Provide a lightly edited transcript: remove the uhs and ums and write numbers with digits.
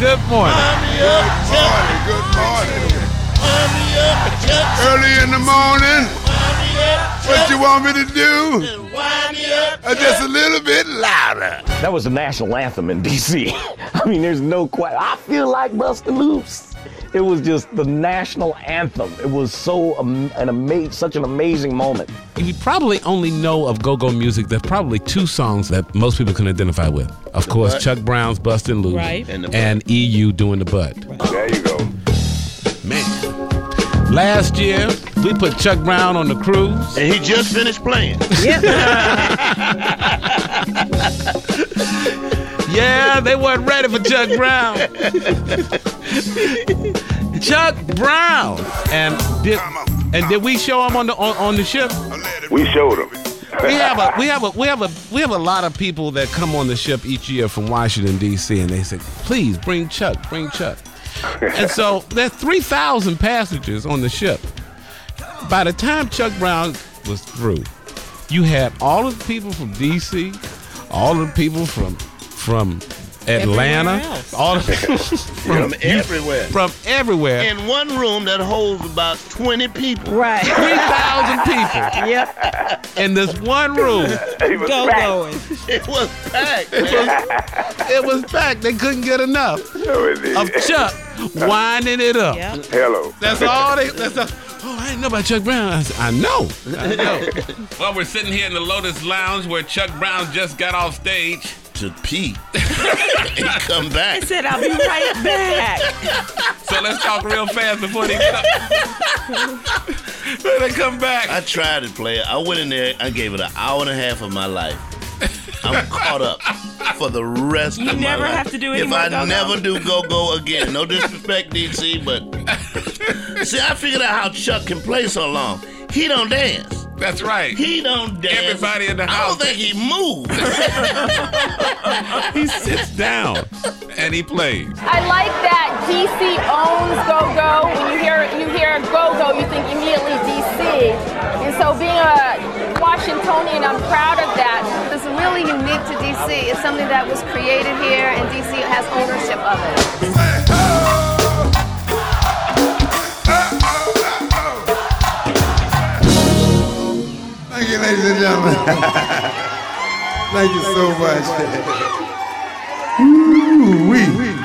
Good morning. Good morning. Early in the morning. What you want me to do? Just a little bit louder. That was the national anthem in D.C. I mean, there's no question. I feel like busting loose. It was just the national anthem. It was so such an amazing moment. You probably only know of go-go music. There's probably two songs that most people can identify with. Of course, butt. Chuck Brown's "Bustin' Loose" right. and EU doing the butt. Right. There you go. Man, last year we put Chuck Brown on the cruise, and he just finished playing. Yep. Yeah, they weren't ready for Chuck Brown. Chuck Brown, and did we show him on the ship? We showed him. We have a lot of people that come on the ship each year from Washington D.C. and they say, please bring Chuck. And so there's 3,000 passengers on the ship. By the time Chuck Brown was through, you had all of the people from D.C., all of the people from Atlanta, all of from everywhere. From everywhere. In one room that holds about 20 people. Right. 3,000 people. Yep. In this one room. It was packed. It was packed. They couldn't get enough of Chuck winding it up. Yep. Hello. That's all. Oh, I didn't know about Chuck Brown. I know. Well, we're sitting here in the Lotus Lounge where Chuck Brown just got off stage to pee and come back. I said, I'll be right back. So let's talk real fast before they come back. I tried to play it. I went in there. I gave it an hour and a half of my life. I'm caught up for the rest of my life. You never have to do any more go-go. If I never do go-go again, no disrespect, DC, but see, I figured out how Chuck can play so long. He don't dance. That's right. He don't dance. Everybody in the house. I don't think he moves. He sits down and he plays. I like that DC owns go-go. When you hear go-go, you think immediately DC. And so being a Washingtonian, I'm proud of that. It's really unique to DC. It's something that was created here, and DC has ownership of it. Thank you, ladies and gentlemen. Thank you so much. Ooh-wee.